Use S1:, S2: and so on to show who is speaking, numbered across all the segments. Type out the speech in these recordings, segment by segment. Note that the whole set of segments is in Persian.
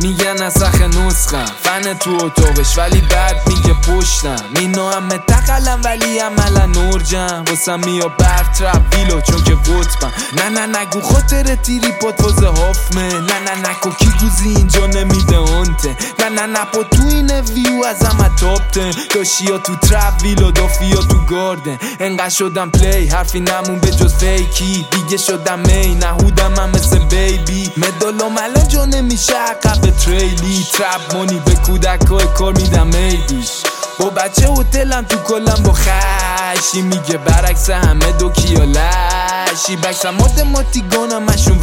S1: میگن نسخ نسخم فن تو اتاقش ولی بعد میگه پشتم مینو همه تقلم ولی عملا نرجم واسم میا برف ترپ ویلو چون که قطبم نه نگو خاطر تیری پات واسه هافمه نه نکو کی گوزی اینجا نمیده آنته نه پا تو این ویو از همه تاپتن داشیا تو ترپ ویلو دافیا تو گاردن انقدر شدم پلی حرفی نمون به جز فیکی دیگه شدم می نهودم هم مثل بیبی مدالام الان جا نمیشه عقب تریلی ترپ مونی به کودکای کار میدم میدیش با بچه هتلم تو کلم با خشی میگه برعکس همه دو کیا لشی بکسم ماتماتیگانم مشون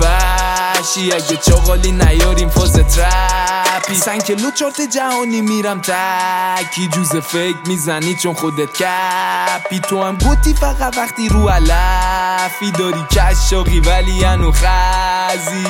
S1: وشی اگه چاقالی نیاریم فاز ترپی 5 کیلو چارت جهانی میرم تکی جوز فیک میزنی چون خودت کپی تو هم گوتی فقط وقتی رو علفی داری کشاقی ولی انو خزی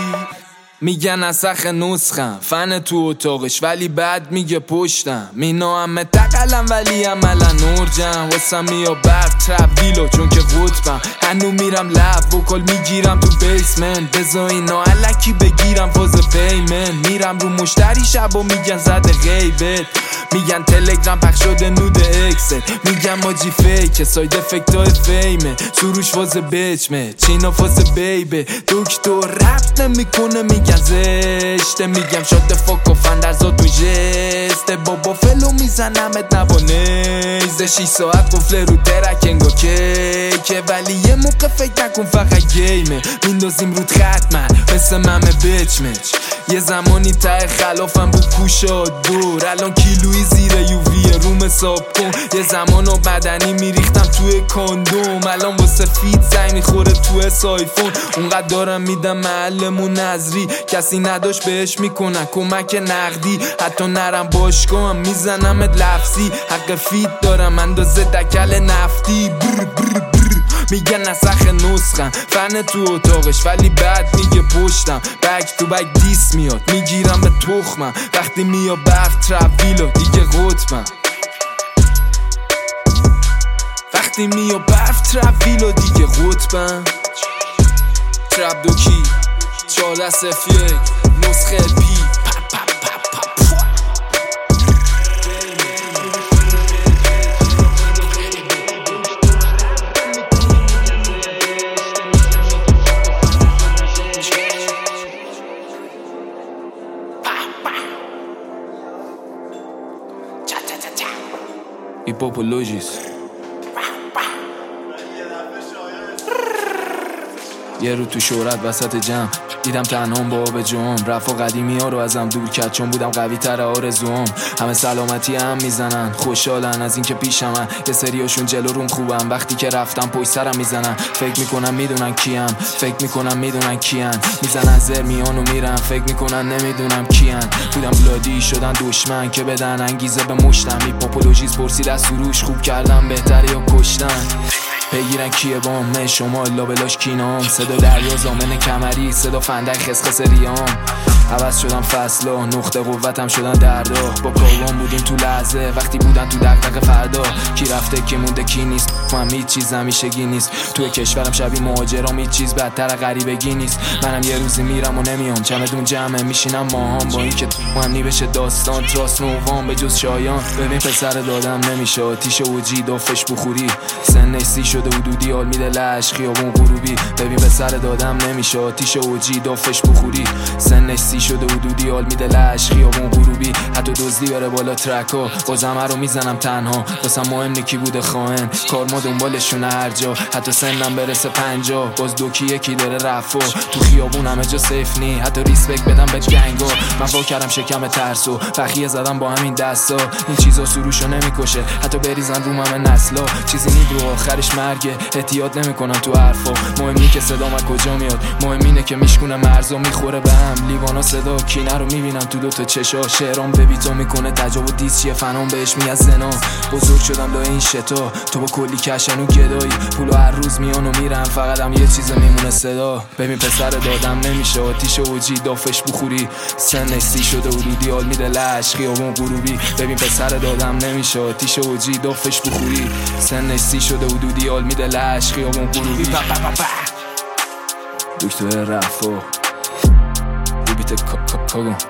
S1: میگن نسخ نسخم فن تو اتاقش ولی بعد میگه پشتم مینا همه تقلم ولی عملا نرجم واسم میا برف ترپ ویلو چون که قطبم هنو میرم لب وکل میگیرم تو بیسمنت بزا اینا علکی بگیرم فاز پیمن میرم رو مشتری شب و میگن زده غیبت میگن تلگرام پخش شده نود اکسل میگن ماجی فیکه ساید افکتای فیمه سروش فاز بچمه چینا فاز بیبه دکتر ربط نمیکنه میگن زشته میگم شاد فاک و فندرزاد تو جسته بابا فلو میزنمت نبانیزه 6 ساعت قفله رو ترک انگا کیکه ولی یه موقع فکر نکن فقط گیمه میندازیم رود ختمه مثل ممه بچمچ یه زمانی ته خلافم بود کوشا دور الان کیلوی زیر یووی روم حساب کن یه زمانو بدنی میریختم توی کاندوم الان واسه فیت زنگ میخوره توی سایفون اونقدر دارم میدم محلمون نظری کسی نداشت بهش میکنن کمک نقدی حتی نرم باشگاه هم میزنمت لفظی حق فیت دارم اندازه دکل نفتی بر بر بر میگن نسخ نسخم فن تو اتاقش ولی بعد میگه پشتم بک تو بک دیس میاد میگیرم به تخمم وقتی میا برف ترپ ویلو دیگه قطبم وقتی میا برف ترپ ویلو دیگه قطبم ترپ دوکی 1401 نسخه پی Hippopologis یه رو تو شهرت وسط جمع دیدم تنهام با آب جام رفا قدیمی ها رو ازم دور کرد چون بودم قوی تر آرزوام همه سلامتی هم میزنن خوشحالن از این که پیشمن یه سریاشون جلو روم خوبم وقتی که رفتم پشت سرم میزنن فکر میکنم میدونن کیم فکر میکنم میدونن کیان میزنن زر میان و میرن فکر میکنن نمیدونم کیان بودم بلادی شدن دشمن که بدن انگیزه به مشتم هیپوپولوژیز پرسید از سروش خوب کردم بهتره یا کشتن بگیرن کیه بام شما لابلاش کینام صدا دریا زامن کمری صدا فندک خسخس ریام عوض شدم فصلا نقطه قوتم شدن دردا با کاروان بودیم تو لحظه وقتی بودن تو دغدغه فردا کی رفته کی مونده کی نیست من هیچ چیز همیشگی نیست توی کشورم شبیه مهاجرام هیچ چیز بدتر غریبگی نیست منم یه روزی میرم و نمیام چمدون جمعه میشینم ماهام با این که مهمی بشه داستان تراس نوام به جز شایان ببین پسر دادم نمیشه آتیش اوجی دافش بخوری سن سی شده حدودی حال میده لش خیابون غروبی ببین پسر دادم نمیشه آتیش اوجی دافش بخوری سن سی شده حدودی حال میده لش خیابون غروبی حتی دزدی بره بالا ترکا بازم رو میزنم تنها واسم مهم نکی بوده خواهن کار ما دنبالشون هر جا حتی سنم برسه 50 باز دوکی یکی داره رفا تو خیابون همه جا سیف نی حتی ریسپکت بدم به گنگا من وا کردم شکم ترسو بخیه زدم با همین دستا این چیزا سروشو نمیکشه حتی بریزن رو همه نسلا چیزی نید رو آخرش مرگه احتیاط نمیکنم تو حرفا مهم نی که صدام از کجا میاد مهم اینه که میشکونه مرزا میخوره به هم لیوانا صدا کینه رو میبینم تو دوتا چشا شعرام به بیتا میکنه تجاوز دیس چیه فنام بهش میاد زنا بزرگ شدم لای این شتا تو با کلی کشن و گدایی پولو هر روز میان و میرم فقط هم یه چیز میمونه صدا ببین پسر دادم نمیشه آتیش اوجی دافش بخوری سن سی شده حدودی حال میده لش خیابون غروبی ببین پسر دادم نمیشه آتیش اوجی دافش بخوری سن سی شده حدودی حال میده لش خیابون غروبی دکتر رفا بیت کاگو